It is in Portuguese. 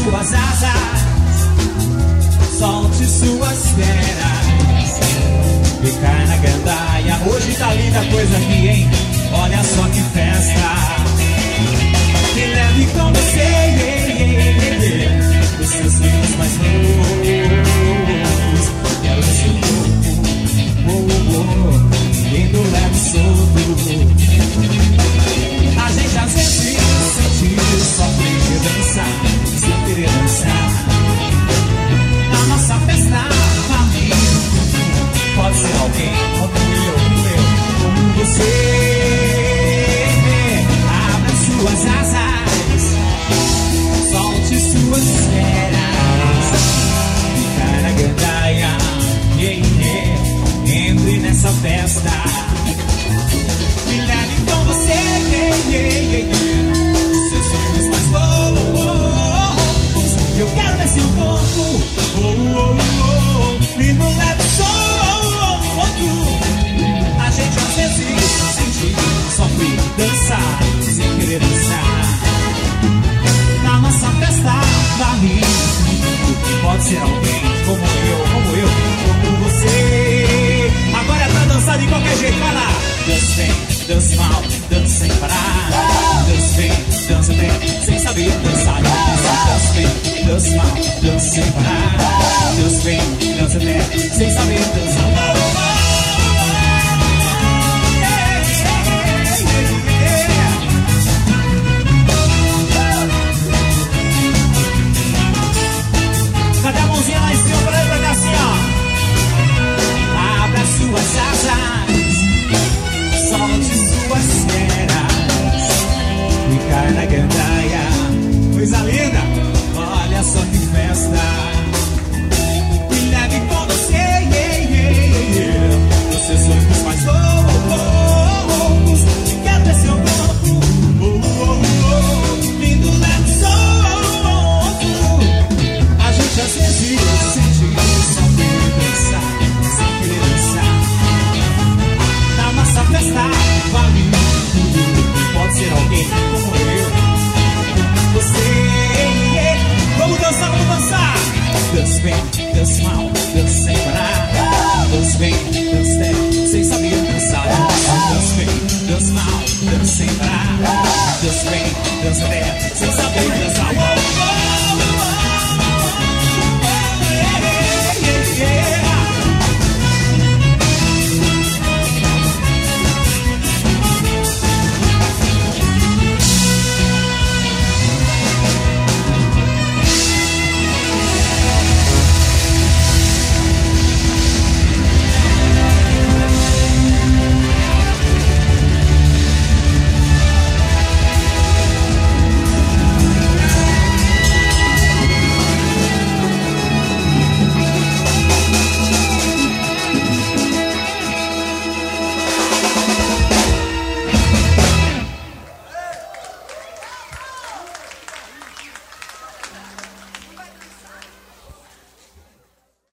suas asas, solte suas feras e cai na gandaia. Hoje tá linda a coisa aqui, hein? Olha só que festa. Me leve com você, os seus filhos mais loucos. Quero ver seu corpo, lindo, leve, solto. A gente às vezes sente só querer dançar, sem querer dançar. Na nossa festa, família, pode ser alguém como eu, como você. Abra suas asas, solte suas feras, fica na gandaia, entre nessa festa. Me leve com você, seus sonhos mais loucos. Eu quero ver seu corpo, lindo, leve, solto. A gente às vezes sente, sofre, dançar, sem querer dançar. Na nossa festa, família, pode ser alguém como eu, como você. Agora é pra dançar de qualquer jeito, vai lá. Dança bem, dança mal, dança sem parar. Dança bem, dança bem, sem saber dançar. Dança bem, dança mal, dança sem parar. Dança bem, dança bem, sem saber dançar. Cadê a mãozinha lá em cima pra ele assim, ó? Abra suas asas, solte suas feras e cai na gandaia. Coisa linda, olha só que festa. Me leve com você, os seus sonhos mais loucos. Quero ver seu corpo, lindo, leve, solto. A gente às vezes sente só querer dançar, sem querer dançar. Na nossa festa, vale tudo. Pode ser alguém como eu, você. Vamos dançar, vamos dançar. Dança bem, dança mal,